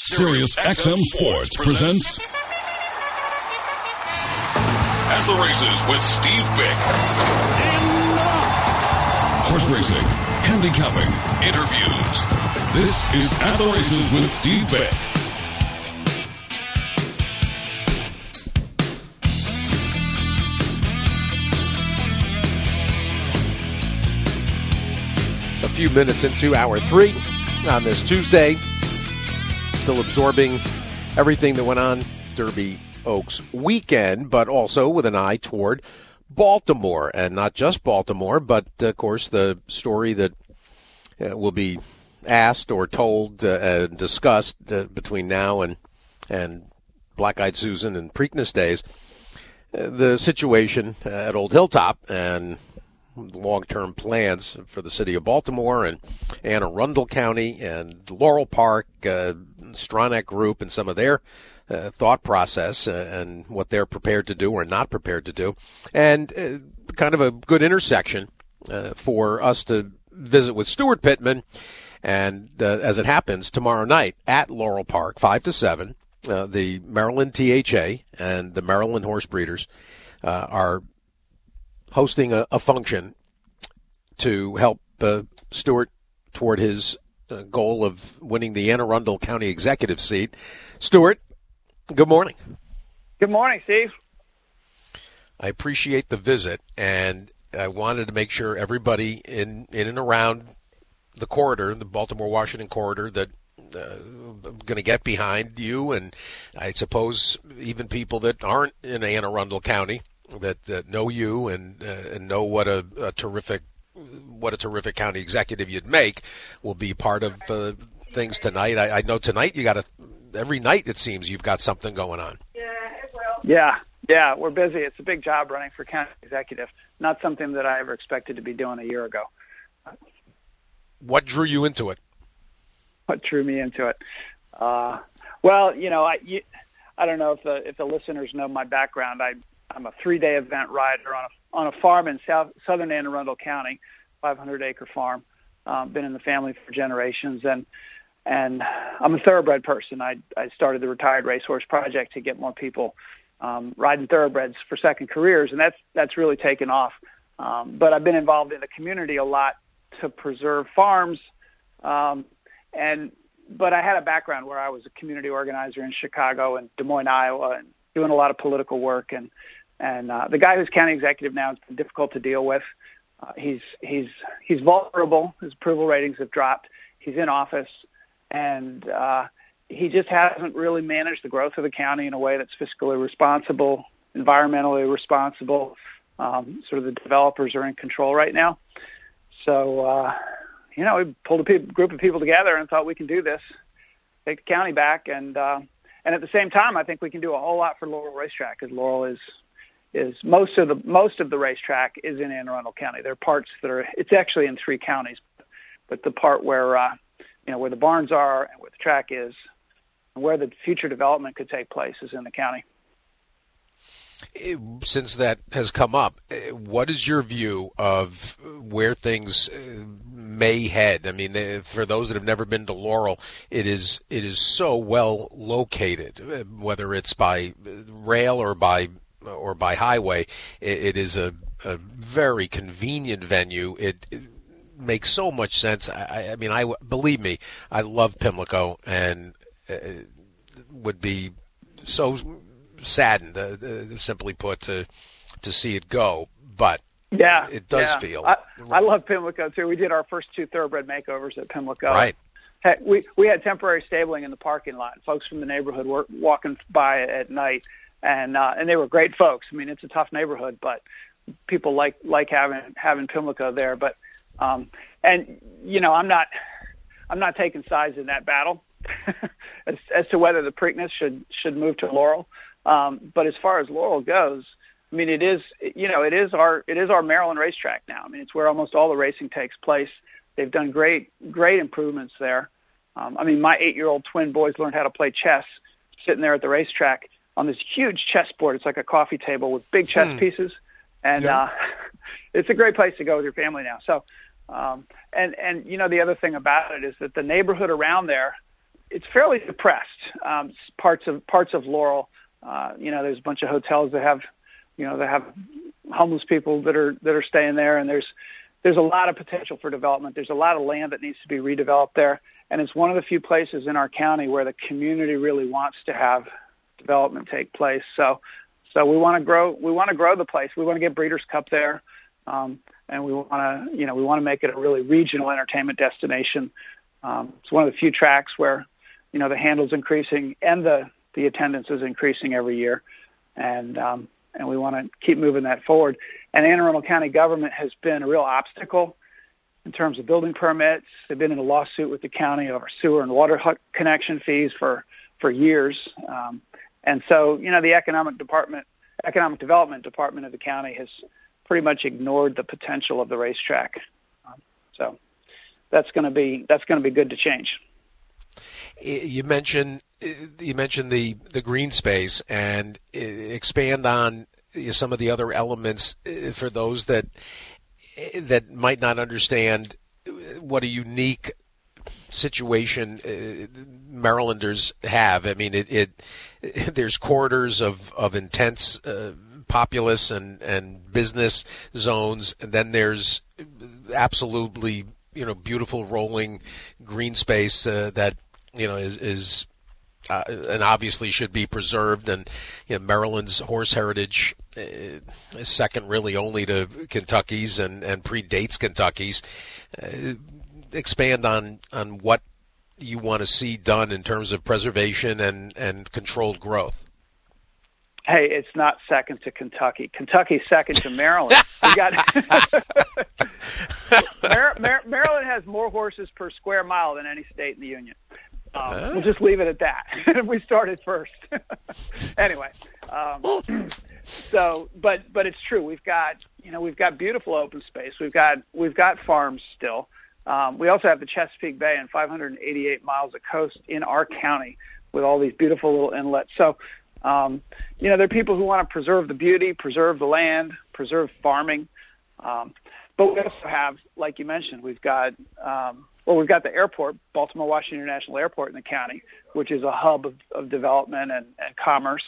Sirius XM Sports presents At the Races with Steve Bick. Horse racing, handicapping, interviews. This is At the Races with Steve Bick. A few minutes into hour 3 on this Tuesday. Still absorbing everything that went on Derby Oaks weekend, but also with an eye toward Baltimore. And not just Baltimore, but, of course, the story that will be asked or told and discussed between now and Black-Eyed Susan and Preakness days, the situation at Old Hilltop and long-term plans for the city of Baltimore and Anne Arundel County and Laurel Park, Stronach Group, and some of their thought process and what they're prepared to do or not prepared to do, and kind of a good intersection for us to visit with Stuart Pittman. And as it happens, tomorrow night at Laurel Park, 5 to 7, the Maryland THA and the Maryland Horse Breeders are hosting a function to help Stuart toward his goal of winning the Anne Arundel County executive seat. Stuart, good morning. Good morning, Steve. I appreciate the visit, and I wanted to make sure everybody in and around the corridor, the Baltimore-Washington corridor, that going to get behind you, and I suppose even people that aren't in Anne Arundel County that know you and know what a terrific county executive you'd make will be part of things tonight. I know tonight every night it seems you've got something going on. Yeah, we're busy. It's a big job running for county executive. Not something that I ever expected to be doing a year ago. What drew you into it? What drew me into it? Well, I don't know if the listeners know my background. I'm a 3-day event rider on a farm in southern Anne Arundel County, 500-acre farm. Been in the family for generations, and I'm a thoroughbred person. I started the Retired Racehorse Project to get more people riding thoroughbreds for second careers, and that's really taken off. But I've been involved in the community a lot to preserve farms, but I had a background where I was a community organizer in Chicago and Des Moines, Iowa, and doing a lot of political work. And the guy who's county executive now has been difficult to deal with. He's vulnerable. His approval ratings have dropped. He's in office, and he just hasn't really managed the growth of the county in a way that's fiscally responsible, environmentally responsible. Sort of the developers are in control right now. So, we pulled a group of people together and thought we can do this, take the county back, and at the same time, I think we can do a whole lot for Laurel Racetrack, because Laurel is most of the racetrack is in Anne Arundel County. There are parts it's actually in 3 counties, but the part where where the barns are and where the track is, and where the future development could take place is in the county. Since that has come up, what is your view of where things may head? I mean, for those that have never been to Laurel, it is so well located, whether it's by rail or by highway. It is a very convenient venue. It makes so much sense. I mean, believe me, I love Pimlico, and would be so saddened, simply put, to see it go. But it does feel. I love Pimlico too. We did our first 2 thoroughbred makeovers at Pimlico. Right. Heck, we had temporary stabling in the parking lot. Folks from the neighborhood were walking by at night, and they were great folks. I mean, it's a tough neighborhood, but people like having Pimlico there. But I'm not taking sides in that battle as to whether the Preakness should move to Laurel. But as far as Laurel goes, I mean, it is our Maryland racetrack now. I mean, it's where almost all the racing takes place. They've done great improvements there. I mean, my 8-year-old twin boys learned how to play chess sitting there at the racetrack on this huge chessboard. It's like a coffee table with big chess pieces. And it's a great place to go with your family now. So, and the other thing about it is that the neighborhood around there it's fairly depressed. Parts of Laurel, there's a bunch of hotels that have homeless people that are staying there, and there's a lot of potential for development. There's a lot of land that needs to be redeveloped there, and it's one of the few places in our county where the community really wants to have development take place. So we want to grow. We want to grow the place. We want to get Breeders' Cup there, and we want to make it a really regional entertainment destination. It's one of the few tracks where the handle's increasing and the attendance is increasing every year, and we want to keep moving that forward. And Anne Arundel County government has been a real obstacle in terms of building permits. They've been in a lawsuit with the county over sewer and water connection fees for years. And so, the economic development department of the county has pretty much ignored the potential of the racetrack. So that's going to be good to change. You mentioned the green space, and expand on some of the other elements for those that might not understand what a unique situation Marylanders have. I mean, there's corridors of intense populace and business zones, and then there's absolutely beautiful rolling green space that is and obviously should be preserved. And Maryland's horse heritage is second really only to Kentucky's and predates Kentucky's. Expand on what you want to see done in terms of preservation and controlled growth. Hey, it's not second to Kentucky. Kentucky's second to Maryland. We got Maryland has more horses per square mile than any state in the union. We'll just leave it at that. We started first. Anyway, but it's true. We've got beautiful open space. We've got farms still. We also have the Chesapeake Bay and 588 miles of coast in our county with all these beautiful little inlets. So, there are people who want to preserve the beauty, preserve the land, preserve farming. But we also have, like you mentioned, we've got the airport, Baltimore-Washington International Airport in the county, which is a hub of development and commerce.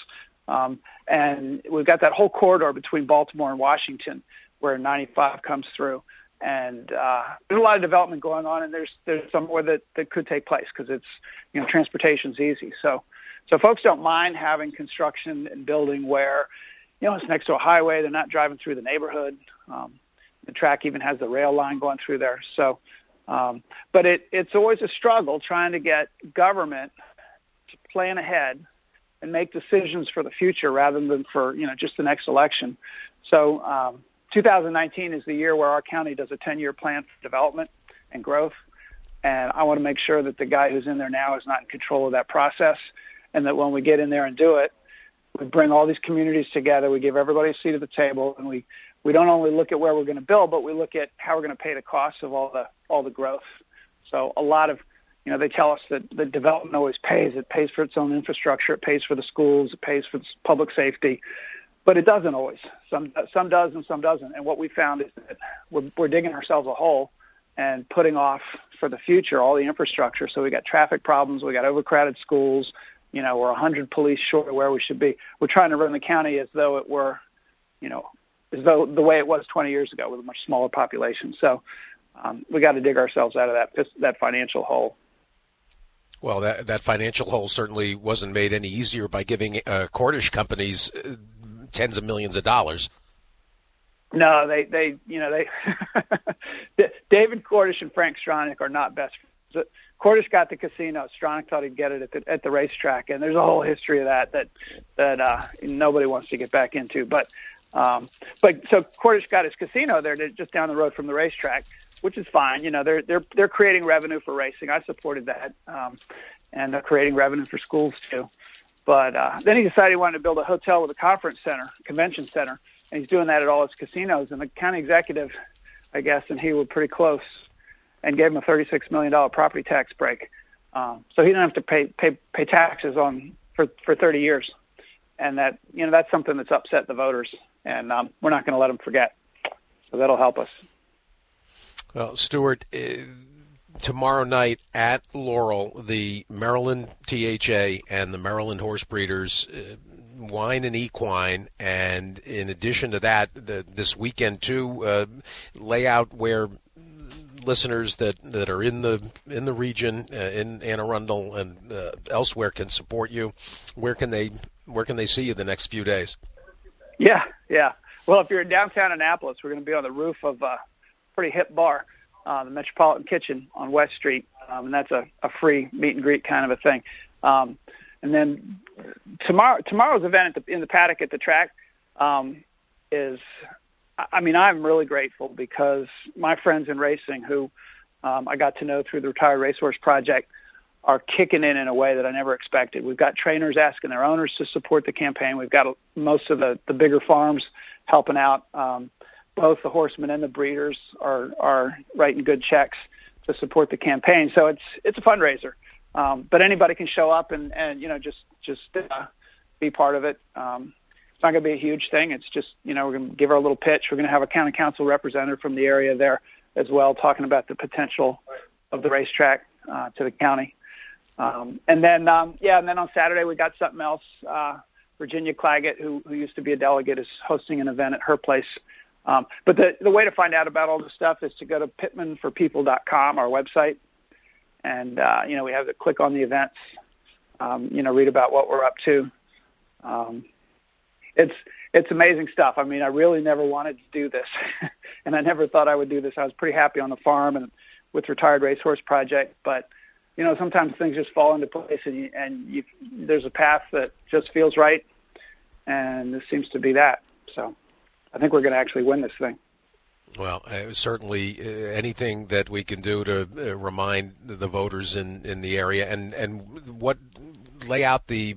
And we've got that whole corridor between Baltimore and Washington where 95 comes through. And there's a lot of development going on, and there's somewhere that could take place because it's, transportation's easy. So folks don't mind having construction and building where, it's next to a highway. They're not driving through the neighborhood. The track even has the rail line going through there. So, but it's always a struggle trying to get government to plan ahead and make decisions for the future rather than for, just the next election. So 2019 is the year where our county does a 10-year plan for development and growth. And I want to make sure that the guy who's in there now is not in control of that process, and that when we get in there and do it, we bring all these communities together, we give everybody a seat at the table, and we don't only look at where we're going to build, but we look at how we're going to pay the costs of all the growth. So a lot of, they tell us that the development always pays. It pays for its own infrastructure. It pays for the schools. It pays for public safety. But it doesn't always. Some does and some doesn't. And what we found is that we're digging ourselves a hole and putting off for the future all the infrastructure. So we got traffic problems. We got overcrowded schools. We're 100 police short of where we should be. We're trying to run the county as though it were, as though the way it was 20 years ago with a much smaller population. So we got to dig ourselves out of that financial hole. Well, that financial hole certainly wasn't made any easier by giving Cordish companies tens of millions of dollars. No, they David Cordish and Frank Stronach are not best friends. Cordish got the casino. Stronach thought he'd get it at the racetrack, and there's a whole history of that nobody wants to get back into. But so Cordish got his casino there, just down the road from the racetrack, which is fine. They're creating revenue for racing. I supported that, and they're creating revenue for schools too. But then he decided he wanted to build a hotel with a convention center, and he's doing that at all his casinos. And the county executive, I guess, and he were pretty close, and gave him a $36 million property tax break, so he didn't have to pay taxes for 30 years. And that's something that's upset the voters, and we're not going to let them forget. So that'll help us. Well, Stuart, tomorrow night at Laurel, the Maryland THA and the Maryland Horse Breeders Wine and Equine, and in addition to that, this weekend too, lay out where listeners that are in the region, in Anne Arundel and elsewhere, can support you. Where can they see you the next few days? Yeah. Well, if you're in downtown Annapolis, we're going to be on the roof of a pretty hip bar, the Metropolitan Kitchen on West Street, and that's a free meet and greet kind of a thing. And then tomorrow's event in the paddock at the track is, I mean, I'm really grateful because my friends in racing who I got to know through the Retired Racehorse Project are kicking in a way that I never expected. We've got trainers asking their owners to support the campaign. We've got most of the bigger farms helping out. Both the horsemen and the breeders are writing good checks to support the campaign. So it's a fundraiser. But anybody can show up and just be part of it. It's not going to be a huge thing. It's just, we're going to give our little pitch. We're going to have a county council representative from the area there as well, talking about the potential of the racetrack to the county. And then on Saturday we got something else. Virginia Claggett, who used to be a delegate, is hosting an event at her place. But the way to find out about all this stuff is to go to pittmanforpeople.com, our website. And, we have to click on the events, read about what we're up to. It's amazing stuff. I mean, I really never wanted to do this, and I never thought I would do this. I was pretty happy on the farm and with Retired Racehorse Project, but, sometimes things just fall into place, and there's a path that just feels right, and this seems to be that. So I think we're going to actually win this thing. Well, certainly anything that we can do to remind the voters in the area and what lay out the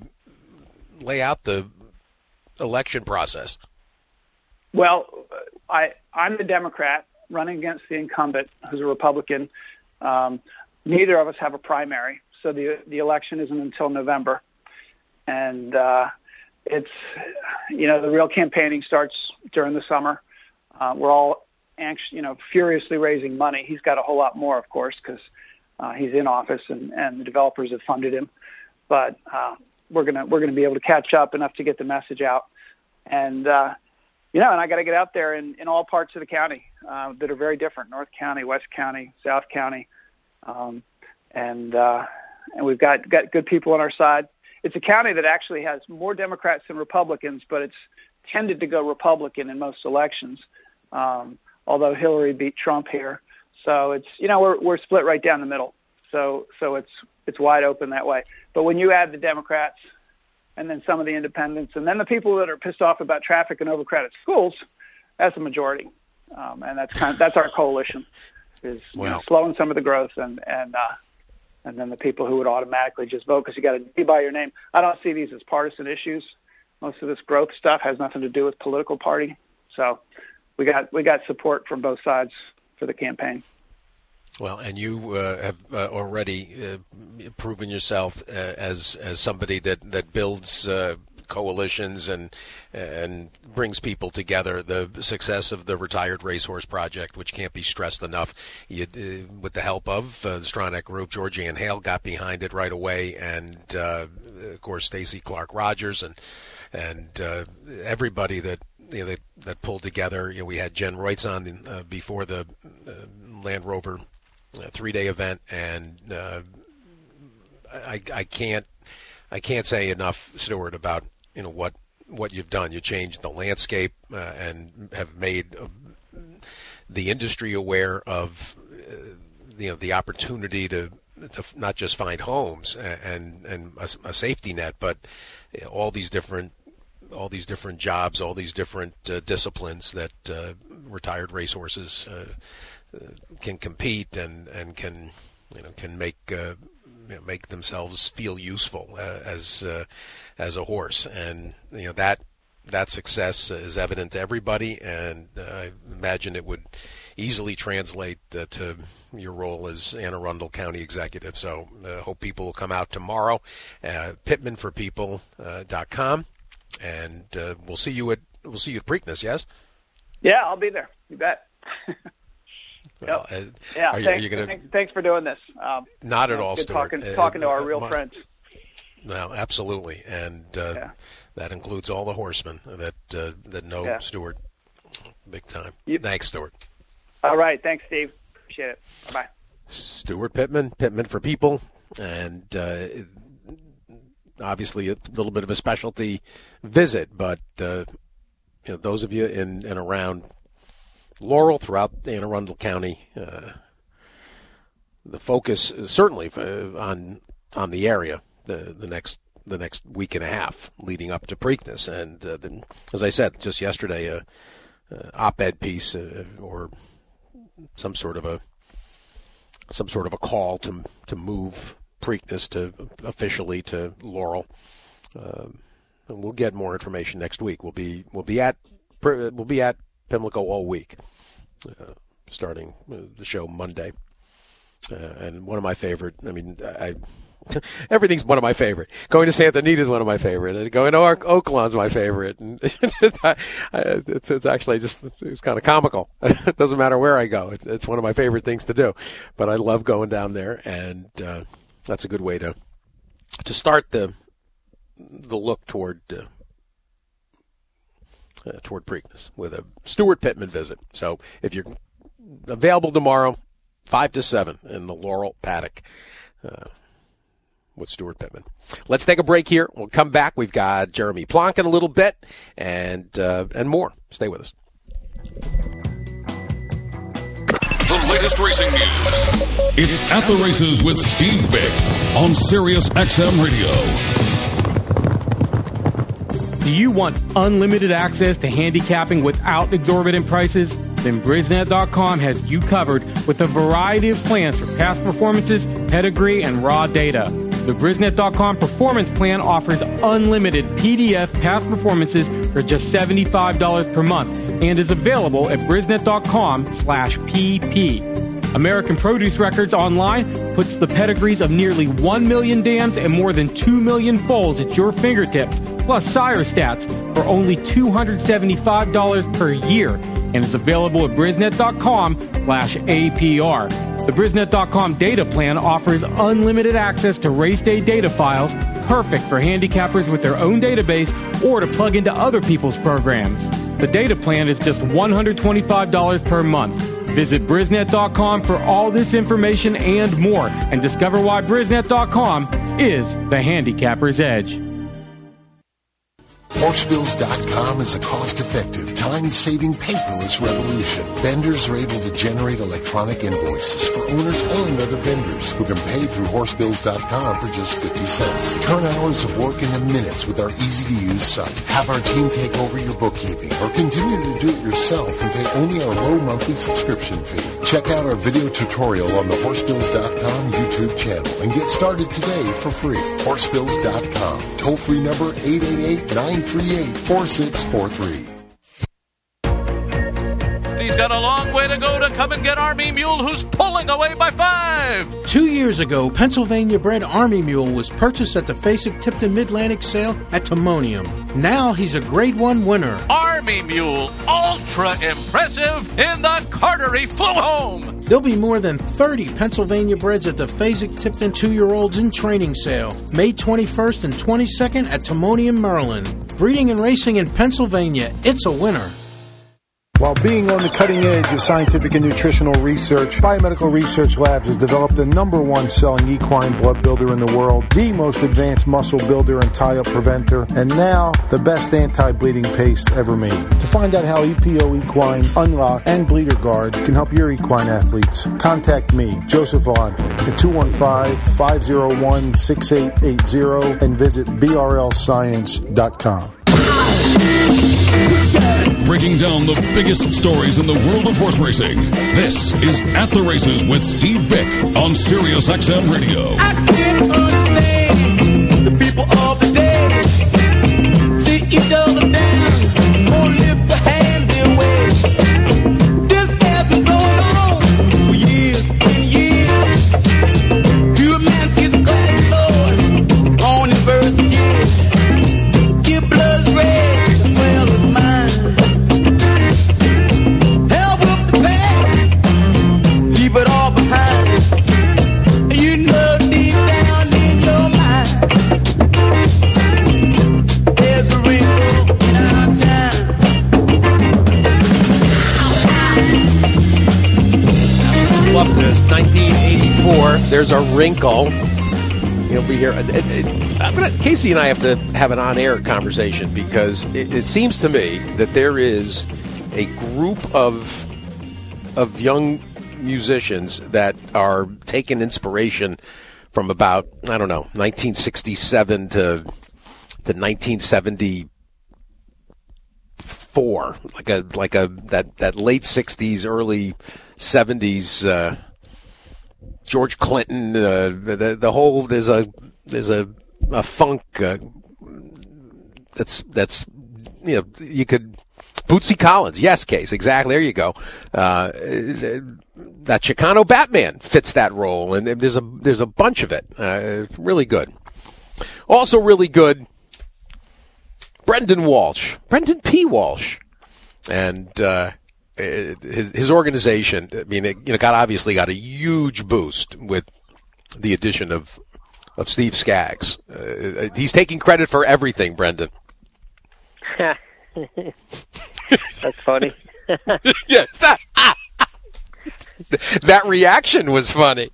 election process. Well, I'm the Democrat running against the incumbent, who's a Republican. Neither of us have a primary, so the election isn't until November, and it's the real campaigning starts during the summer. We're all anxious, furiously raising money. He's got a whole lot more, of course, because he's in office and the developers have funded him. But we're gonna be able to catch up enough to get the message out, and and I got to get out there in all parts of the county that are very different: North County, West County, South County, and we've got good people on our side. It's a county that actually has more Democrats than Republicans, but it's tended to go Republican in most elections. Although Hillary beat Trump here. So it's, we're split right down the middle. So it's wide open that way. But when you add the Democrats and then some of the independents and then the people that are pissed off about traffic and overcrowded schools, that's a majority. And that's our coalition is slowing some of the growth and then the people who would automatically just vote because you got to be by your name. I don't see these as partisan issues. Most of this growth stuff has nothing to do with political party. So we got support from both sides for the campaign. Well, and you have already proven yourself as somebody that builds coalitions and brings people together. The success of the Retired Racehorse Project, which can't be stressed enough, with the help of the Stronach Group, Georgianne Hale got behind it right away, and of course Stacey Clark Rogers and everybody that pulled together. We had Jen Reutz on before the Land Rover 3-day event, and I can't say enough, Stuart, about what you've done. You changed the landscape and have made the industry aware of the opportunity to not just find homes and a safety net, but all these different jobs, all these different disciplines that retired racehorses can compete and can make themselves feel useful as a horse, and that success is evident to everybody, and I imagine it would easily translate to your role as Anne Arundel County Executive. So hope people will come out tomorrow. PittmanForPeople.com. And we'll see you at Preakness, yes? Yeah, I'll be there. You bet. Well, Thanks for doing this. Not at all, Stuart. Talking to our real friends. No, absolutely, and that includes all the horsemen that know Stuart big time. Thanks, Stuart. All right, thanks, Steve. Appreciate it. Bye. Stuart Pittman for people, and obviously a little bit of a specialty visit, but those of you in and around Laurel, throughout Anne Arundel County, the focus is certainly on the area the next week and a half leading up to Preakness, and then, as I said just yesterday, a op-ed piece or some sort of a call to move Preakness to officially to Laurel. And we'll get more information next week. We'll be at Pimlico all week, starting the show Monday. And one of my favorite. Everything's one of my favorite. Going to Santa Anita is one of my favorite. And going to Oaklawn's my favorite. And it's actually it's kind of comical. It doesn't matter where I go. It's one of my favorite things to do. But I love going down there, and that's a good way to start the look toward Preakness with a Stuart Pittman visit. So if you're available tomorrow, 5 to 7 in the Laurel paddock with Stuart Pittman. Let's take a break here. We'll come back. We've got Jeremy Plonk in a little bit and more. Stay with us. The latest racing news. It's At the Races with Steve Bick on Sirius XM Radio. Do you want unlimited access to handicapping without exorbitant prices? Then Brisnet.com has you covered with a variety of plans for past performances, pedigree, and raw data. The Brisnet.com Performance Plan offers unlimited PDF past performances for just $75 per month and is available at Brisnet.com/PP. American Produce Records Online puts the pedigrees of nearly 1 million dams and more than 2 million foals at your fingertips, plus sire stats for only $275 per year, and is available at Brisnet.com/APR. The Brisnet.com data plan offers unlimited access to race day data files, perfect for handicappers with their own database or to plug into other people's programs. The data plan is just $125 per month. Visit Brisnet.com for all this information and more, and discover why Brisnet.com is the handicapper's edge. Horsebills.com is a cost-effective, time-saving, paperless revolution. Vendors are able to generate electronic invoices for owners and other vendors who can pay through Horsebills.com for just 50 cents. Turn hours of work into minutes with our easy-to-use site. Have our team take over your bookkeeping or continue to do it yourself and pay only our low monthly subscription fee. Check out our video tutorial on the Horsebills.com YouTube channel and get started today for free. Horsebills.com. Toll-free number 888-938-4643. He's got a long way to go to come and get Army Mule, who's pulling away by 5. 2 years ago, Pennsylvania-bred Army Mule was purchased at the Fasig-Tipton Mid-Atlantic sale at Timonium. Now he's a Grade 1 winner. Army Mule, ultra impressive in the Carter. He flew home. There'll be more than 30 Pennsylvania breds at the Fasig-Tipton 2-year-olds in training sale, May 21st and 22nd at Timonium, Maryland. Breeding and racing in Pennsylvania, it's a winner. While being on the cutting edge of scientific and nutritional research, Biomedical Research Labs has developed the #1 selling equine blood builder in the world, the most advanced muscle builder and tie-up preventer, and now the best anti-bleeding paste ever made. To find out how EPO Equine, Unlock, and Bleeder Guard can help your equine athletes, contact me, Joseph Vellante, at 215-501-6880 and visit brlscience.com. Breaking down the biggest stories in the world of horse racing. This is At the Races with Steve Bick on Sirius XM Radio. I can't understand the people of the day. See each other down or lift a hand their way. This has been going on for years and years. Humanity's a class lord on his verse again. Your blood's red as well as mine. there's our wrinkle. He'll be here. Casey and I have to have an on-air conversation because it seems to me that there is a group of young musicians that are taking inspiration from about, 1967 to 1974, that late 60s, early 70s. George Clinton, the whole there's a funk that's you could Bootsy Collins, yes, Case, exactly. There you go. That Chicano Batman fits that role, and there's a bunch of it. Really good. Also really good. Brendan P. Walsh, and his organization. I mean, it obviously got a huge boost with the addition of Steve Skaggs. He's taking credit for everything, Brendan. That's funny. Yes. That reaction was funny.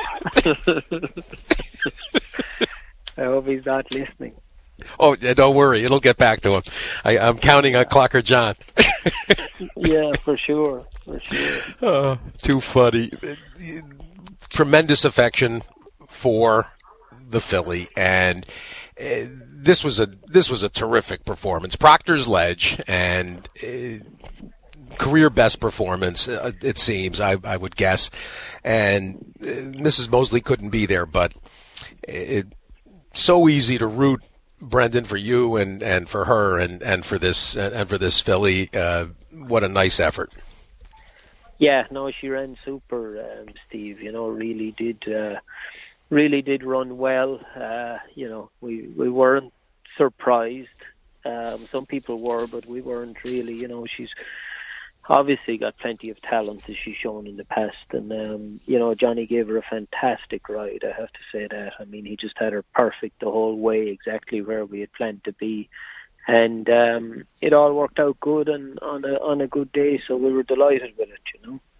I hope he's not listening. Oh, don't worry. It'll get back to him. I'm counting on Clocker John. Yeah, for sure. Oh, too funny. Tremendous affection for the Philly, and this was a terrific performance. Proctor's Ledge, and career best performance, it seems, I would guess. And Mrs. Mosley couldn't be there, but it's so easy to root, Brendan, for you and for her and for this Philly. What a nice effort. Yeah, no, she ran super, Steve. Really did run well. We weren't surprised. Some people were, but we weren't really. She's obviously got plenty of talent, as she's shown in the past. And, Johnny gave her a fantastic ride, I have to say that. I mean, he just had her perfect the whole way, exactly where we had planned to be. And it all worked out good and on a good day, so we were delighted with it,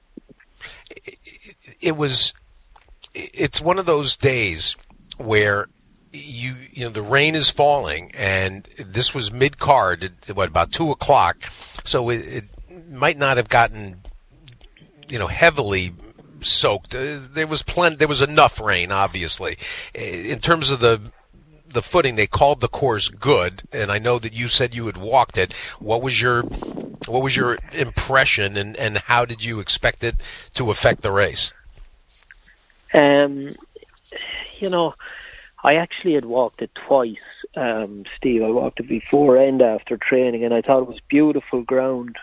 It's one of those days where the rain is falling, and this was mid-card at about 2:00, so it might not have gotten heavily soaked. There was enough rain, obviously. In terms of the footing, they called the course good, and I know that you said you had walked it. What was your impression, and how did you expect it to affect the race? I actually had walked it twice, Steve. I walked it before and after training, and I thought it was beautiful ground.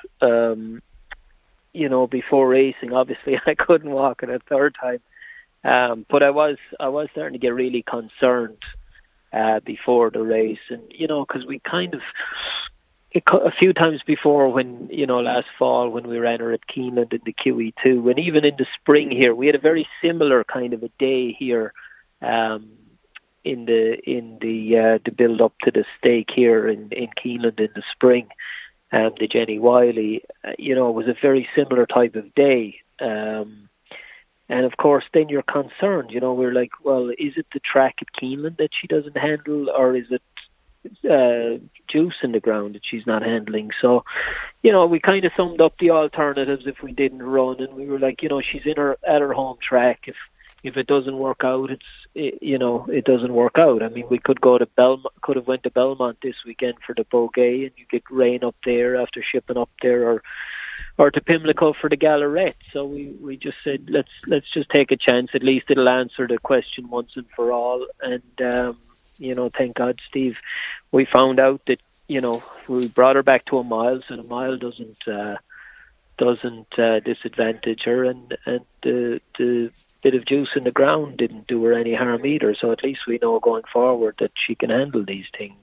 Before racing, obviously I couldn't walk it a third time, but I was starting to get really concerned before the race, and because we kind of a few times before, when last fall when we ran her at Keeneland in the QE2, and even in the spring here, we had a very similar kind of a day here in the build up to the stake here in Keeneland in the spring. The Jenny Wiley, it was a very similar type of day. And of course, then you're concerned, we're like, well, is it the track at Keeneland that she doesn't handle, or is it juice in the ground that she's not handling? So, we kind of summed up the alternatives if we didn't run, and we were like, she's at her home track. If it doesn't work out, it doesn't work out. I mean, we could could have went to Belmont this weekend for the Bogey, and you get rain up there after shipping up there, or to Pimlico for the Gallarette. So we just said, let's just take a chance. At least it'll answer the question once and for all. And thank God, Steve, we found out that we brought her back to a mile, so the mile doesn't disadvantage her, and the bit of juice in the ground didn't do her any harm either. So at least we know going forward that she can handle these things.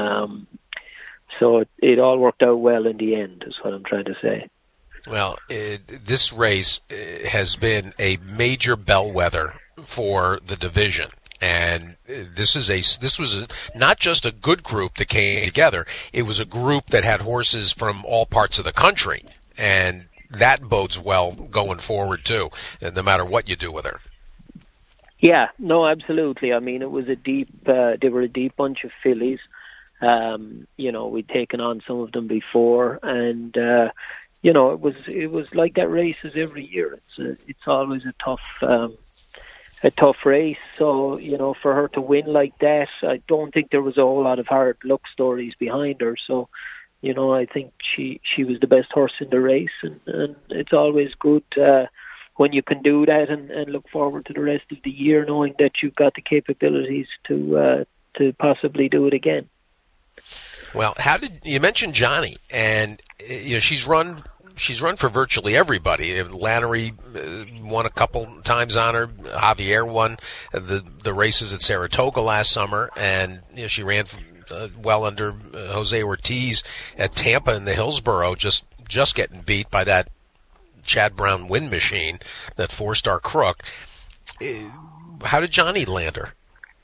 So it all worked out well in the end, is what I'm trying to say. Well, this race has been a major bellwether for the division, and this was not just a good group that came together. It was a group that had horses from all parts of the country, and that bodes well going forward too, no matter what you do with her. Yeah, no, absolutely. I mean, it was they were a deep bunch of fillies. We'd taken on some of them before, and it was like that races every year. It's always a tough race. So for her to win like that, I don't think there was a whole lot of hard luck stories behind her. So I think she was the best horse in the race, and it's always good when you can do that and look forward to the rest of the year, knowing that you've got the capabilities to possibly do it again. Well, you mentioned Johnny, and she's run for virtually everybody. Lannery won a couple times on her. Javier won the races at Saratoga last summer, and she ran well under Jose Ortiz at Tampa in the Hillsborough, just getting beat by that Chad Brown wind machine, that 4-star crook. How did Johnny land her?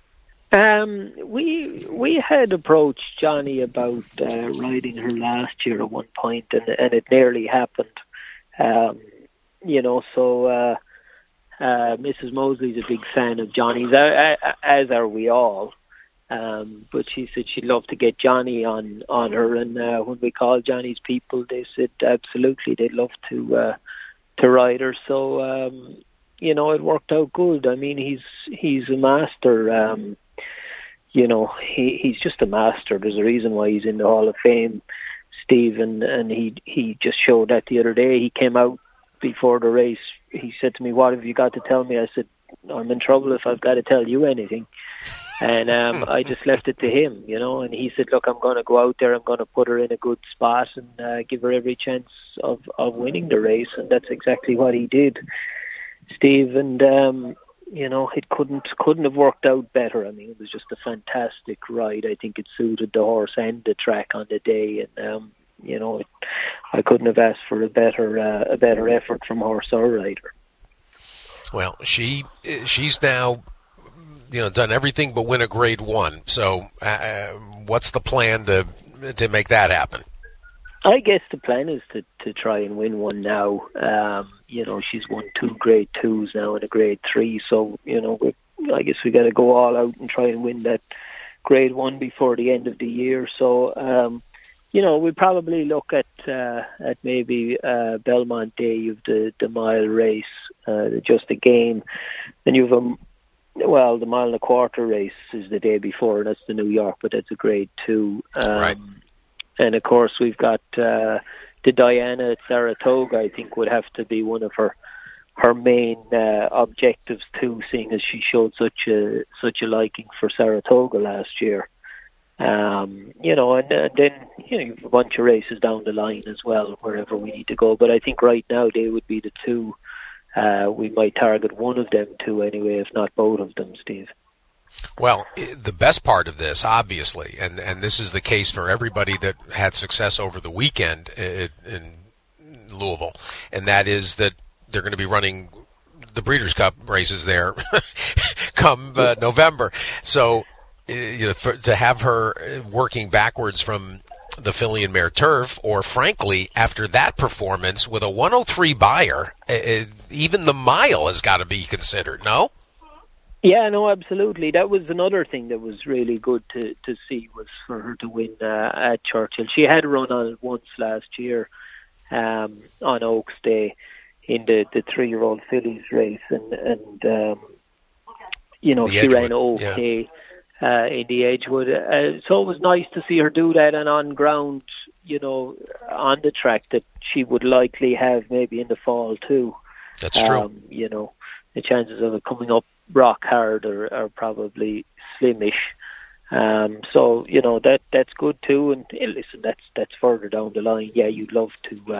We had approached Johnny about riding her last year at one point, and it nearly happened. So Mrs. Mosley's a big fan of Johnny's, as are we all. But she said she'd love to get Johnny on her, and when we called Johnny's people, they said absolutely they'd love to ride her. So it worked out good. I mean, he's a master. He's just a master. There's a reason why he's in the Hall of Fame, Steve, and he just showed that the other day. He came out before the race. He said to me, "What have you got to tell me?" I said, "I'm in trouble if I've got to tell you anything." And I just left it to him, and he said, "Look, I'm going to go out there. I'm going to put her in a good spot and give her every chance of winning the race." And that's exactly what he did, Steve. And it couldn't have worked out better. I mean, it was just a fantastic ride. I think it suited the horse and the track on the day, and I couldn't have asked for a better effort from horse or rider. Well, she's now done everything but win a Grade 1. So, what's the plan to make that happen? I guess the plan is to try and win one now. She's won 2 Grade 2s now and a Grade 3. So, I guess we got to go all out and try and win that Grade 1 before the end of the year. So, we probably look at maybe Belmont Day of the mile race, just a game. Then you have the mile and a quarter race is the day before. That's the New York, but that's a Grade 2. Right. And of course, we've got the Diana at Saratoga. I think would have to be one of her main objectives too, seeing as she showed such a liking for Saratoga last year. And then you have a bunch of races down the line as well, wherever we need to go. But I think right now they would be the 2. We might target one of them 2 anyway, if not both of them, Steve. Well, the best part of this, obviously, and this is the case for everybody that had success over the weekend in Louisville, and that is that they're going to be running the Breeders' Cup races there come November. So, to have her working backwards from the filly and mare turf, or frankly, after that performance with a 103 buyer, even the mile has got to be considered, no? Yeah, no, absolutely. That was another thing that was really good to see, was for her to win at Churchill. She had run on it once last year on Oaks Day in the 3-year-old fillies race, and she ran okay in the Edgewood. So it was nice to see her do that, and on ground, on the track that she would likely have maybe in the fall too. That's true. The chances of it coming up rock hard are probably slimish. So that's good too. And listen, that's further down the line. Yeah, you'd love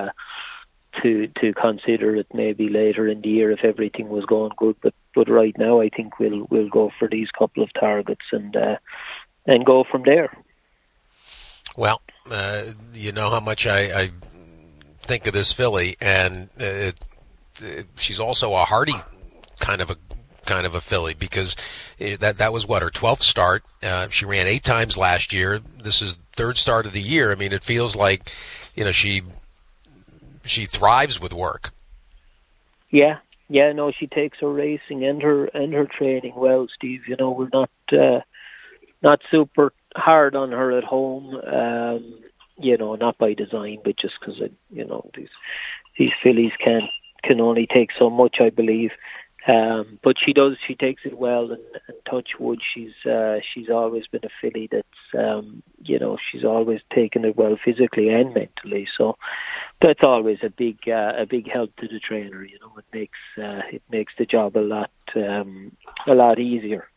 to consider it maybe later in the year if everything was going good. But right now, I think we'll go for these couple of targets and go from there. Well, you know how much I think of this filly, and she's also a hardy kind of a filly, because that was her 12th start. She ran 8 times last year. This is 3rd start of the year. I mean, it feels like she thrives with work. Yeah, Yeah, no, she takes her racing and her training well, Steve. We're not super hard on her at home. Not by design, but just because these fillies can only take so much, I believe. But she takes it well, and touch wood, she's always been a filly that's she's always taken it well physically and mentally. So that's always a big help to the trainer. It makes the job a lot easier.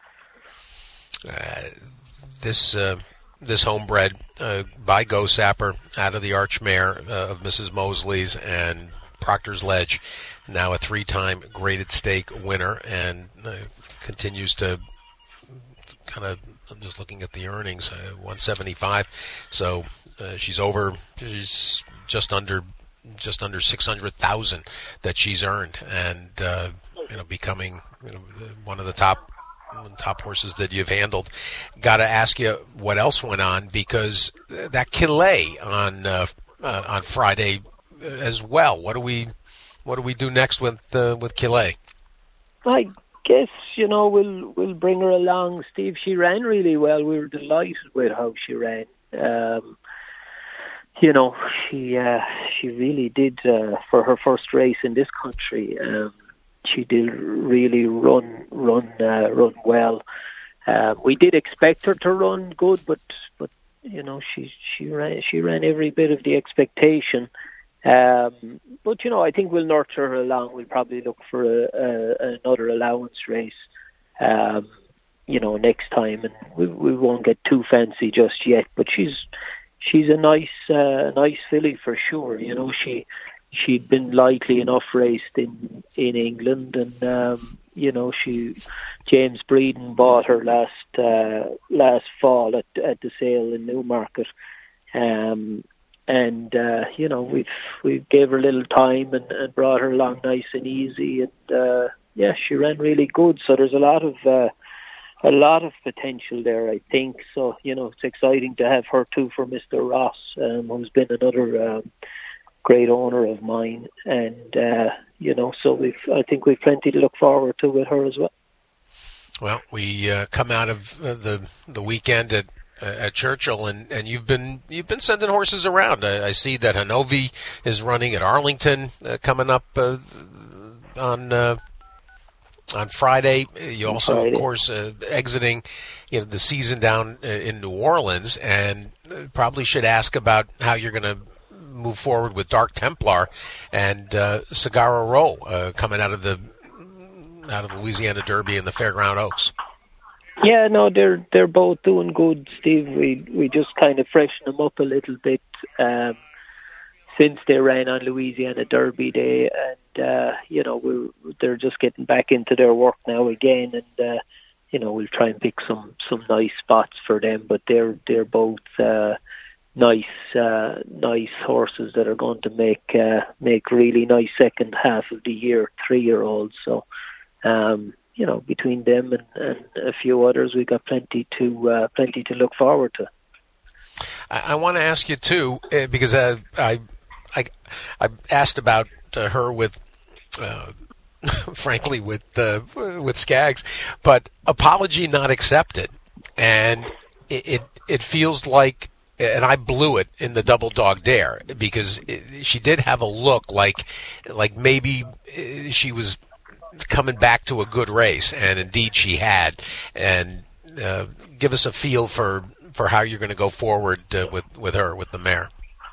This homebred by Go Sapper out of the Archmare of Mrs. Mosley's and Proctor's Ledge, now a 3-time graded stake winner, and continues to kind of, I'm just looking at the earnings, 175. So she's just under 600,000 that she's earned, and becoming one of the top horses that you've handled. Got to ask you what else went on, because that Calais on Friday as well. What do we do next with Calais? I guess we'll bring her along, Steve. She ran really well. We were delighted with how she ran. She really did for her first race in this country. She did really run well. We did expect her to run good, but she ran every bit of the expectation. But I think we'll nurture her along. We'll probably look for another allowance race, next time, and we won't get too fancy just yet. But she's a nice filly for sure. She'd been lightly enough raced in England, and James Breeden bought her last fall at the sale in Newmarket, and we gave her a little time and brought her along nice and easy, and she ran really good. So there's a lot of potential there, I think. So it's exciting to have her too for Mr. Ross, who's been another great owner of mine, and so I think we've plenty to look forward to with her as well. Well, we come out of the weekend at Churchill, and you've been sending horses around. I see that Hanovi is running at Arlington coming up on Friday. You also, of course, exiting the season down in New Orleans, and probably should ask about how you're going to move forward with Dark Templar and Sagara Row coming out of the Louisiana Derby and the Fairground Oaks. Yeah, no, they're both doing good, Steve. We just kind of freshened them up a little bit since they ran on Louisiana Derby Day, and they're just getting back into their work now again, and we'll try and pick some nice spots for them. But they're both nice horses that are going to make really nice second half of the year, 3-year-olds. So between them and a few others, we've got plenty to look forward to. I want to ask you too, because I asked about her with, frankly, with Skaggs, but apology not accepted, and it feels like. And I blew it in the Double Dog Dare, because she did have a look like maybe she was coming back to a good race, and indeed she had. And give us a feel for how you're going to go forward with her, with the mare.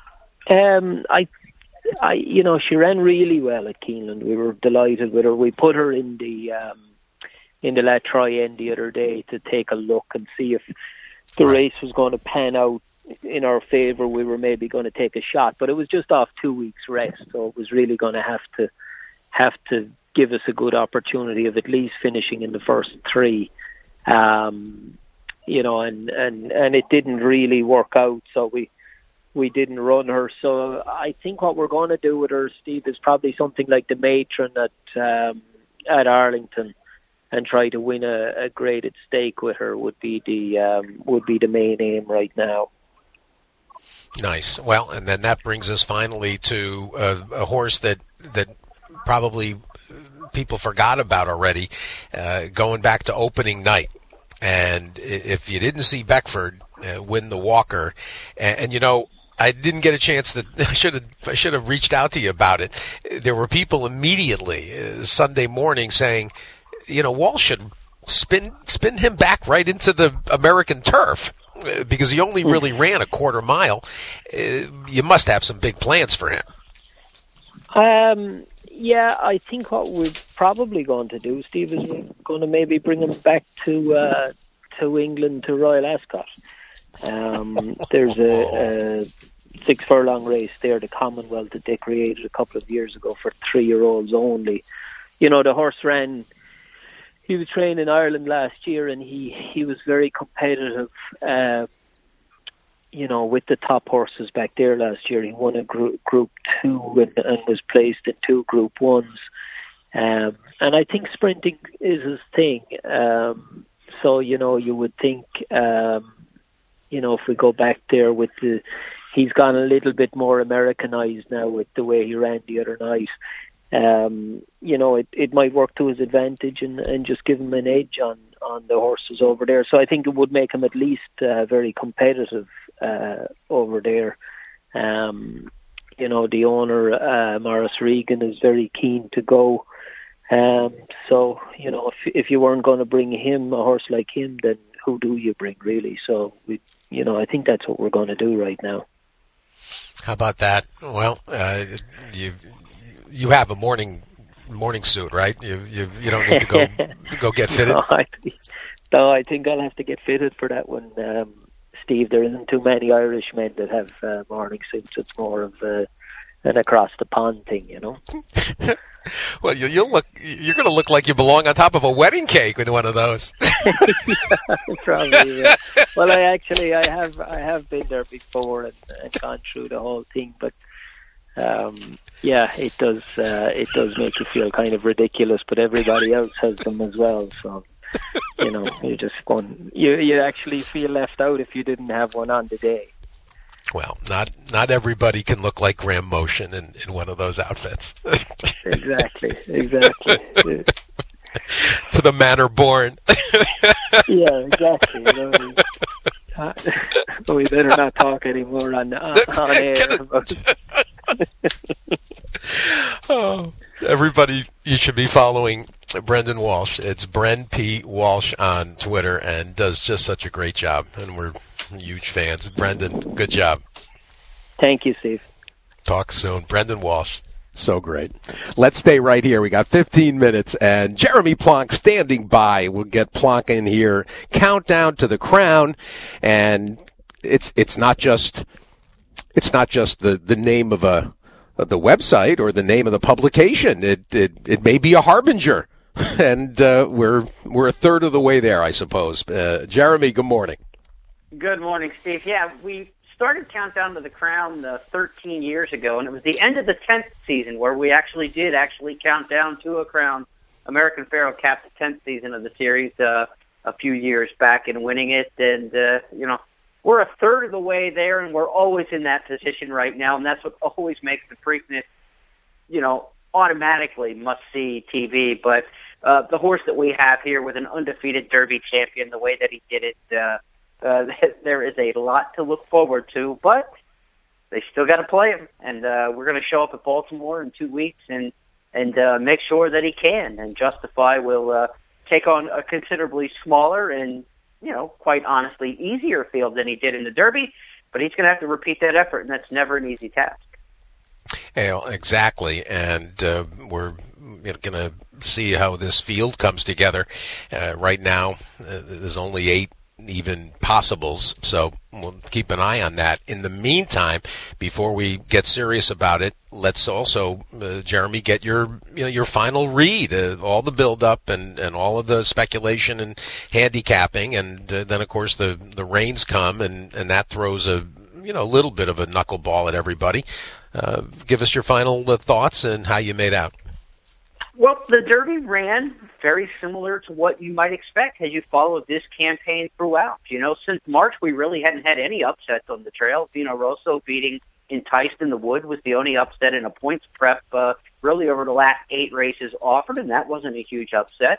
She ran really well at Keeneland. We were delighted with her. We put her in the La Troyenne the other day to take a look and see if the race was going to pan out in our favour. We were maybe going to take a shot, but it was just off 2 weeks rest, so it was really going to have to give us a good opportunity of at least finishing in the first 3. And it didn't really work out, so we didn't run her. So I think what we're going to do with her, Steve, is probably something like the Matron at Arlington, and try to win a graded stake with her would be the main aim right now. Nice. Well, and then that brings us finally to a horse that probably people forgot about already, going back to opening night. And if you didn't see Beckford win the Walker, and I didn't get a chance to. I should have reached out to you about it. There were people immediately Sunday morning saying, Walsh should spin him back right into the American turf because he only really ran a quarter mile. You must have some big plans for him. Yeah, I think what we're probably going to do, Steve, is we're going to maybe bring him back to England, to Royal Ascot. There's a 6 furlong race there, the Commonwealth, that they created a couple of years ago for 3-year-olds only. The horse ran. He was trained in Ireland last year, and he was very competitive. With the top horses back there last year. He won a Group 2 and was placed in 2 Group 1s. And I think sprinting is his thing. So, you would think, if we go back there with he's gone a little bit more Americanized now with the way he ran the other night. It might work to his advantage and just give him an edge on the horses over there. So I think it would make him at least very competitive over there. The owner, Maurice Regan, is very keen to go. So, if you weren't going to bring him, a horse like him, then who do you bring, really? So, I think that's what we're going to do right now. How about that? Well, you have a morning suit, right? You don't need to go get fitted. No, I think I'll have to get fitted for that one, Steve. There isn't too many Irish men that have morning suits. It's more of an across the pond thing, Well, you're going to look like you belong on top of a wedding cake with one of those. Yeah, probably. Yeah. Well, I have been there before and gone through the whole thing, but it does make you feel kind of ridiculous. But everybody else has them as well, so you just you actually feel left out if you didn't have one on the day. Well, not everybody can look like Graham Motion in one of those outfits. Exactly. To the manner born. Yeah, exactly. We better not talk anymore on air. Oh, everybody, you should be following Brendan Walsh. It's Bren P. Walsh on Twitter, and does just such a great job, and we're huge fans. Brendan, good job. Thank you, Steve. Talk soon. Brendan Walsh. So great. Let's stay right here. We got 15 minutes, and Jeremy Plonk standing by. We'll get Plonk in here. Countdown to the Crown, and it's not just the name of the website or the name of the publication. It may be a harbinger, and we're a third of the way there, I suppose. Jeremy, good morning. Good morning, Steve. Yeah, we started Countdown to the Crown 13 years ago, and it was the end of the 10th season where we actually count down to a crown. American Pharoah capped the 10th season of the series a few years back in winning it, and we're a third of the way there, and we're always in that position right now, and that's what always makes the Preakness, automatically must-see TV. But the horse that we have here with an undefeated Derby champion, the way that he did it, there is a lot to look forward to, but they still got to play him, and we're going to show up at Baltimore in 2 weeks and make sure that he can. And Justify will take on a considerably smaller and, quite honestly, easier field than he did in the Derby, but he's going to have to repeat that effort, and that's never an easy task. Exactly, and we're going to see how this field comes together. Right now, there's only 8 even possibles, so we'll keep an eye on that. In the meantime, before we get serious about it, let's also, Jeremy, get your final read, all the build-up and all of the speculation and handicapping, and then of course the rains come, and that throws a little bit of a knuckleball at everybody. Give us your final thoughts and how you made out. Well, the Derby ran very similar to what you might expect as you followed this campaign throughout. Since March, we really hadn't had any upsets on the trail. Vino Rosso beating Enticed in the Wood was the only upset in a points prep really over the last 8 races offered, and that wasn't a huge upset.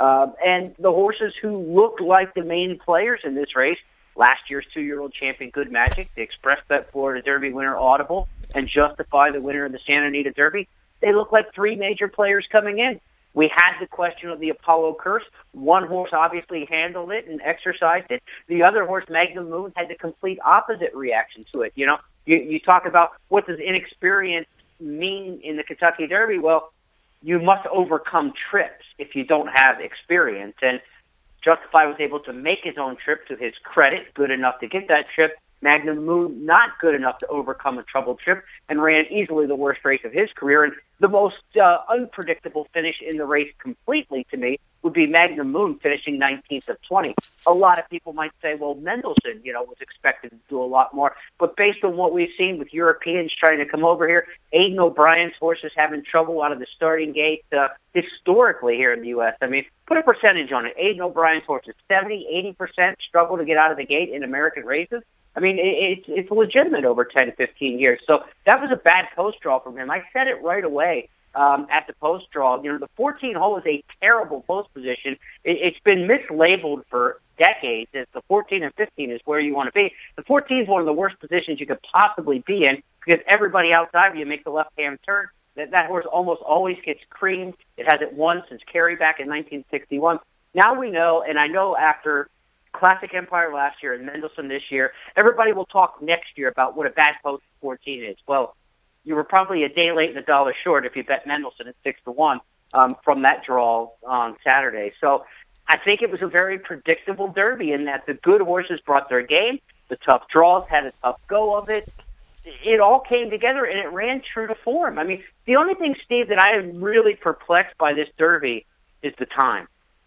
And the horses who looked like the main players in this race, last year's 2-year-old champion Good Magic, the Express Bet Florida Derby winner Audible, and Justify, the winner of the Santa Anita Derby, they look like 3 major players coming in. We had the question of the Apollo Curse. One horse obviously handled it and exercised it. The other horse, Magnum Moon, had the complete opposite reaction to it. You know, you talk about what does inexperience mean in the Kentucky Derby. Well, you must overcome trips if you don't have experience. And Justify was able to make his own trip, to his credit, good enough to get that trip. Magnum Moon, not good enough to overcome a troubled trip, and ran easily the worst race of his career. And the most unpredictable finish in the race completely, to me, would be Magnum Moon finishing 19th of 20. A lot of people might say, well, Mendelssohn, was expected to do a lot more. But based on what we've seen with Europeans trying to come over here, Aidan O'Brien's horses having trouble out of the starting gate historically here in the U.S. I mean, put a percentage on it. Aidan O'Brien's horses, 70, 80% struggle to get out of the gate in American races. I mean, it's legitimate over 10, 15 years. So that was a bad post draw from him. I said it right away at the post draw. The 14 hole is a terrible post position. It's been mislabeled for decades as the 14 and 15 is where you want to be. The 14 is one of the worst positions you could possibly be in because everybody outside of you makes a left-hand turn. That horse almost always gets creamed. It hasn't won since Kerry back in 1961. Now we know, and I know after Classic Empire last year and Mendelssohn this year, everybody will talk next year about what a bad post 14 is. Well, you were probably a day late and a dollar short if you bet Mendelssohn at 6-1 from that draw on Saturday. So I think it was a very predictable Derby in that the good horses brought their game, the tough draws had a tough go of it. It all came together and it ran true to form. I mean, the only thing, Steve, that I am really perplexed by this Derby is the time.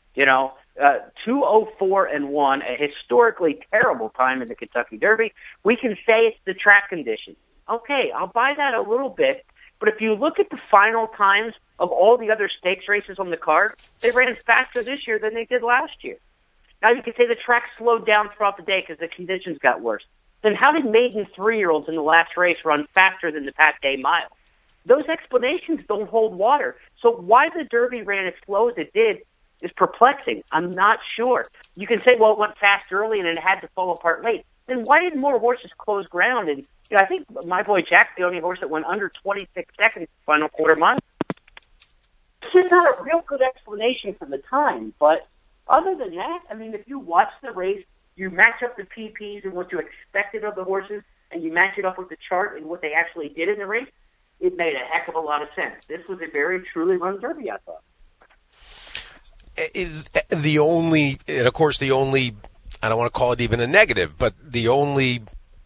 2:04-1, a historically terrible time in the Kentucky Derby. We can say it's the track conditions. Okay, I'll buy that a little bit. But if you look at the final times of all the other stakes races on the card, they ran faster this year than they did last year. Now you can say the track slowed down throughout the day because the conditions got worse. Then how did maiden 3-year-olds in the last race run faster than the Pat Day Mile? Those explanations don't hold water. So why the Derby ran as slow as it did is perplexing. I'm not sure. You can say, well, it went fast early and it had to fall apart late. Then why didn't more horses close ground? And I think My Boy Jack's the only horse that went under 26 seconds final quarter mile. It's not a real good explanation for the time, but other than that, I mean, if you watch the race, you match up the PPs and what you expected of the horses, and you match it up with the chart and what they actually did in the race, it made a heck of a lot of sense. This was a very truly run Derby, I thought. The only, I don't want to call it even a negative, but the only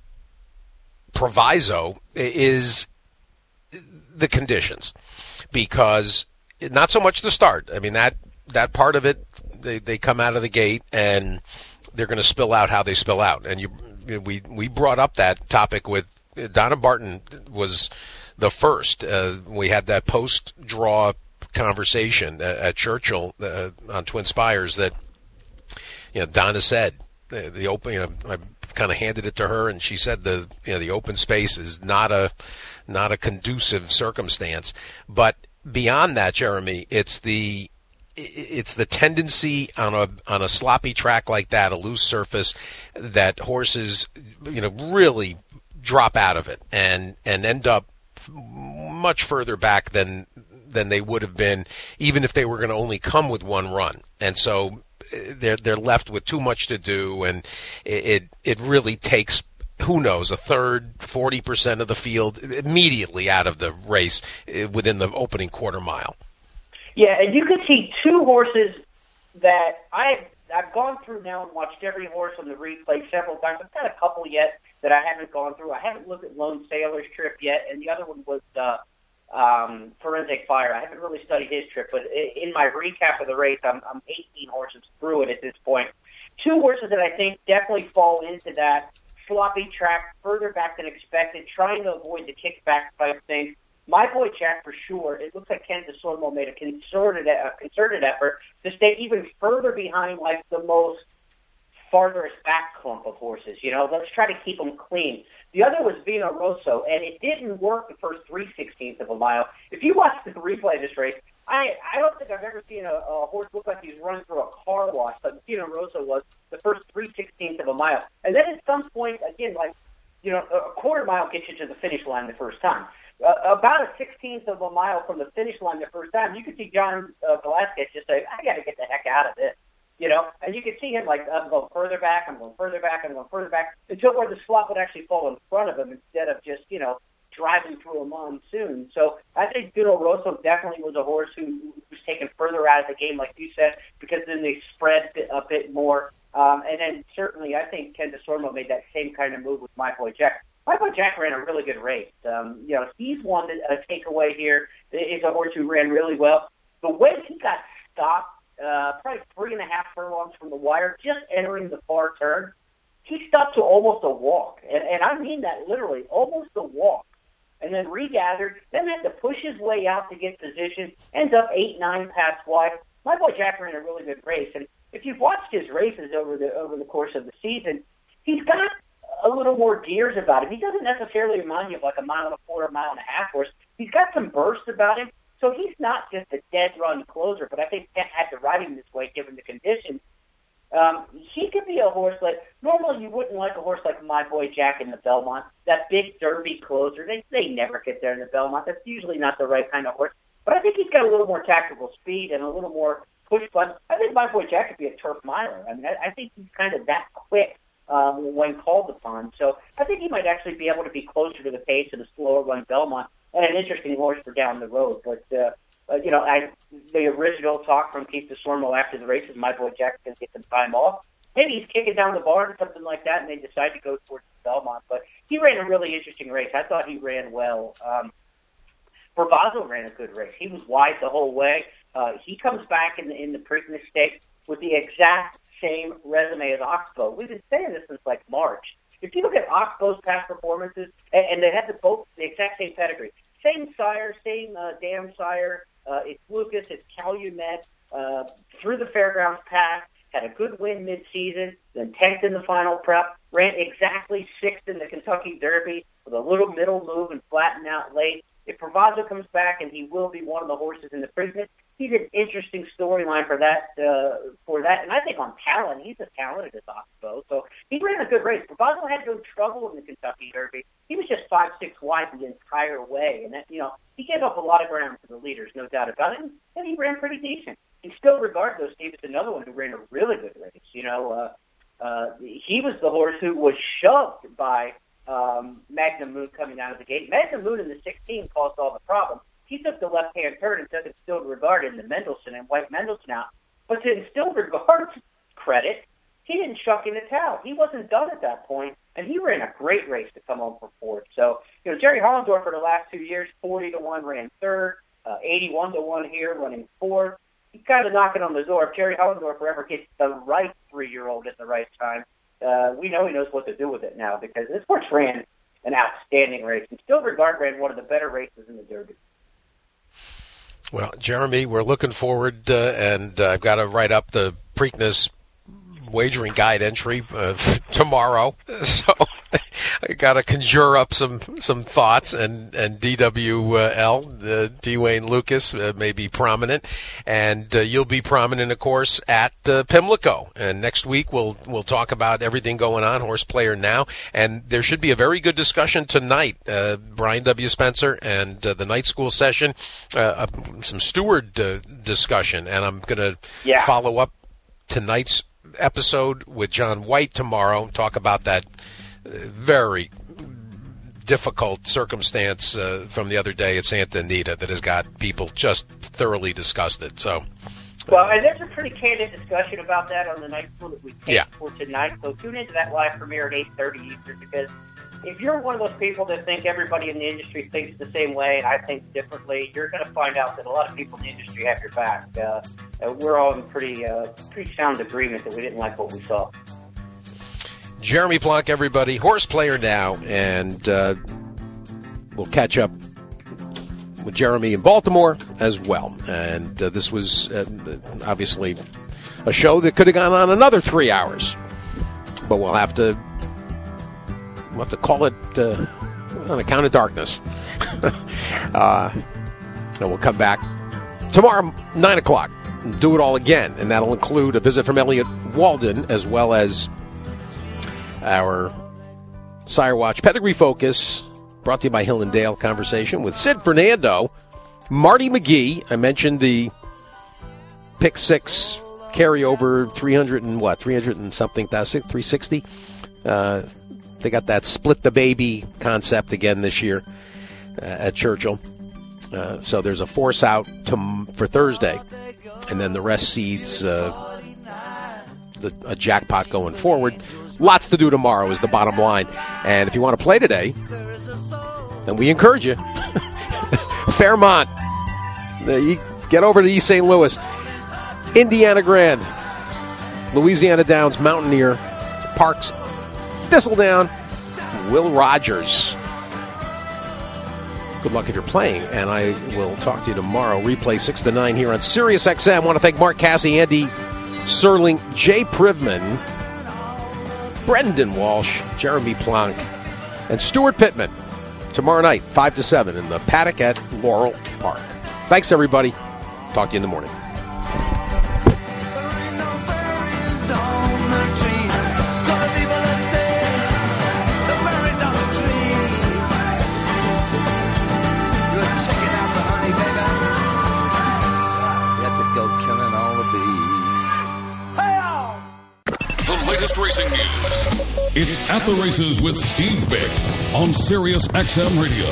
proviso is the conditions, because not so much the start. I mean, that part of it, they come out of the gate and they're going to spill out how they spill out. And we brought up that topic with Donna Barton was the first. We had that post-draw conversation at Churchill on Twin Spires that Donna said the open. I kind of handed it to her, and she said the open space is not a conducive circumstance. But beyond that, Jeremy, it's the tendency on a sloppy track like that, a loose surface, that horses really drop out of it and end up much further back than they would have been, even if they were going to only come with one run. And so they're left with too much to do, and it really takes, who knows, a third, 40% of the field immediately out of the race within the opening quarter mile. Yeah, and you can see two horses that I've gone through now and watched every horse on the replay several times. I've got a couple yet that I haven't gone through. I haven't looked at Lone Sailor's trip yet, and the other one was Forensic Fire. I haven't really studied his trip, but in my recap of the race, I'm 18 horses through it at this point. Two horses that I think definitely fall into that sloppy track, further back than expected, trying to avoid the kickback type thing. My Boy Jack, for sure. It looks like Ken DeSormo made a concerted effort to stay even further behind, like the most farthest back clump of horses. Let's try to keep them clean. The other was Vino Rosso, and it didn't work the first 3/16 of a mile. If you watch the replay of this race, I don't think I've ever seen a horse look like he was running through a car wash, like Vino Rosso was the first 3/16 of a mile. And then at some point, again, a quarter mile gets you to the finish line the first time. About a 16th of a mile from the finish line the first time, you could see John Velasquez just say, I got to get the heck out of this. And you could see him I'm going further back, I'm going further back, until where the slot would actually fall in front of him instead of just, driving through a monsoon. So I think Vino Rosso definitely was a horse who was taken further out of the game, like you said, because then they spread a bit more. And then certainly I think Ken DeSormo made that same kind of move with My Boy Jack. My Boy Jack ran a really good race. He's one a takeaway here. Is a horse who ran really well. The way he got stopped, probably 3.5 furlongs from the wire, just entering the far turn, he stopped to almost a walk. And I mean that literally, almost a walk. And then regathered, then had to push his way out to get position, ends up 8-9 paths wide. My Boy Jack ran a really good race. And if you've watched his races over the course of the season, he's got a little more gears about him. He doesn't necessarily remind you of like a 1.25 mile, 1.5 mile horse. He's got some burst about him. So he's not just a dead run closer, but I think Kent had to ride him this way given the conditions. He could be a horse normally you wouldn't like a horse like My Boy Jack in the Belmont, that big Derby closer. They never get there in the Belmont. That's usually not the right kind of horse. But I think he's got a little more tactical speed and a little more push button. I think My Boy Jack could be a turf miler. I mean, I think he's kind of that quick when called upon. So I think he might actually be able to be closer to the pace of the slower run Belmont and an interesting horse for down the road. But the original talk from Keith DeSormo after the race is My Boy Jack's going to get some time off. Maybe he's kicking down the barn or something like that, and they decide to go towards Belmont. But he ran a really interesting race. I thought he ran well. Bravazzo ran a good race. He was wide the whole way. He comes back in the Preakness Stakes with the exact same resume as Oxbow. We've been saying this since March. If you look at Oxbow's past performances, and they had the exact same pedigree, same sire, same dam sire. It's Lucas, it's Calumet, through the Fairgrounds path, had a good win mid-season, then 10th in the final prep, ran exactly 6th in the Kentucky Derby with a little middle move and flattened out late. If Bravazzo comes back, and he will be one of the horses in the Preakness, he's an interesting storyline for that. And I think on talent, he's as talented as Oxbow. So he ran a good race. Bravazzo had no trouble in the Kentucky Derby. He was just 5-6 wide the entire way. And that, he gave up a lot of ground to the leaders, no doubt about it. And he ran pretty decent. And still, regardless, Steve is another one who ran a really good race. He was the horse who was shoved by Magnum Moon coming out of the gate. Magnum Moon in the 16 caused all the problems. He took the left-hand turn and took Instilled Regard into Mendelssohn and White Mendelssohn out. But to Instilled Regard's credit, he didn't chuck in the towel. He wasn't done at that point, and he ran a great race to come home for fourth. So, Jerry Hollendorf for the last 2 years, 40-1 ran third, 81-1 here running fourth. He's kind of knocking on the door. If Jerry Hollendorf ever gets the right 3-year-old at the right time, we know he knows what to do with it now because this horse ran an outstanding race. And Instilled Regard ran one of the better races in the Derby. Well, Jeremy, we're looking forward, and I've got to write up the Preakness wagering guide entry tomorrow. So I got to conjure up some thoughts, and DWL, Dwayne Lucas, may be prominent, and you'll be prominent, of course, at Pimlico. And next week we'll talk about everything going on, Horse Player Now, and there should be a very good discussion tonight. Brian W. Spencer and the night school session, some steward discussion, and I'm going to follow up tonight's episode with John White tomorrow, talk about that very difficult circumstance from the other day at Santa Anita that has got people just thoroughly disgusted. So, and there's a pretty candid discussion about that on the night school that we taped for tonight. So tune into that live premiere at 8:30 Eastern, because if you're one of those people that think everybody in the industry thinks the same way and I think differently, you're going to find out that a lot of people in the industry have your back. We're all in pretty sound agreement that we didn't like what we saw. Jeremy Plonk, everybody. Horse Player Now, and we'll catch up with Jeremy in Baltimore as well. And this was obviously a show that could have gone on another 3 hours. but we'll have to call it on account of darkness. And we'll come back tomorrow, 9 o'clock, and do it all again. And that'll include a visit from Elliot Walden, as well as our Sire Watch Pedigree Focus, brought to you by Hill and Dale conversation with Sid Fernando, Marty McGee. I mentioned the pick six carryover, 300 and something, 360. They got that split the baby concept again this year at Churchill. So there's a force out for Thursday, and then the rest seeds a jackpot going forward. Lots to do tomorrow is the bottom line. And if you want to play today, then we encourage you. Fairmont. You get over to East St. Louis. Indiana Grand. Louisiana Downs Mountaineer. Parks. Thistledown. Will Rogers. Good luck if you're playing, and I will talk to you tomorrow. Replay 6 to 9 here on Sirius XM. I want to thank Mark Cassie, Andy Serling, Jay Privman, Brendan Walsh, Jeremy Plonk, and Stuart Pittman. Tomorrow night, 5 to 7 in the paddock at Laurel Park. Thanks, everybody. Talk to you in the morning. Racing news. It's At the Races with Steve Bick on Sirius XM Radio.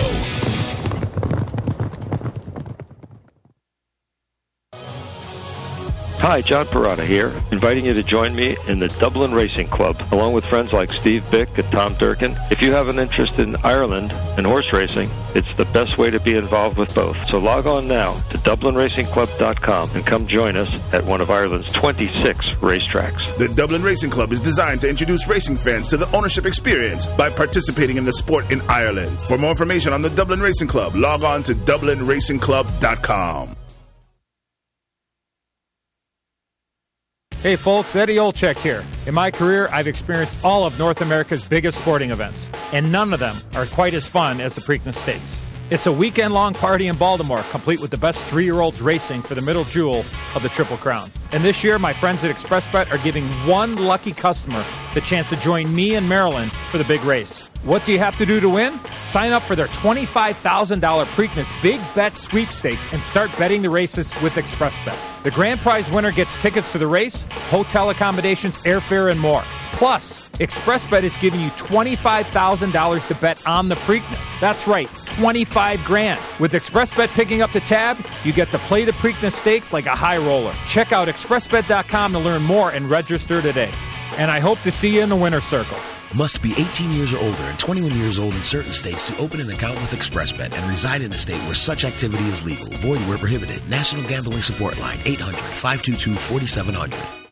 Hi, John Parada here, inviting you to join me in the Dublin Racing Club, along with friends like Steve Bick and Tom Durkin. If you have an interest in Ireland and horse racing, it's the best way to be involved with both. So log on now to DublinRacingClub.com and come join us at one of Ireland's 26 racetracks. The Dublin Racing Club is designed to introduce racing fans to the ownership experience by participating in the sport in Ireland. For more information on the Dublin Racing Club, log on to DublinRacingClub.com. Hey folks, Eddie Olczyk here. In my career, I've experienced all of North America's biggest sporting events, and none of them are quite as fun as the Preakness Stakes. It's a weekend-long party in Baltimore, complete with the best 3-year-olds racing for the middle jewel of the Triple Crown. And this year, my friends at ExpressBet are giving one lucky customer the chance to join me and Marilyn for the big race. What do you have to do to win? Sign up for their $25,000 Preakness Big Bet Sweepstakes and start betting the races with ExpressBet. The grand prize winner gets tickets to the race, hotel accommodations, airfare, and more. Plus, ExpressBet is giving you $25,000 to bet on the Preakness. That's right, $25,000. With ExpressBet picking up the tab, you get to play the Preakness Stakes like a high roller. Check out ExpressBet.com to learn more and register today. And I hope to see you in the winner's circle. Must be 18 years or older and 21 years old in certain states to open an account with ExpressBet and reside in a state where such activity is legal. Void where prohibited. National Gambling Support Line, 800-522-4700.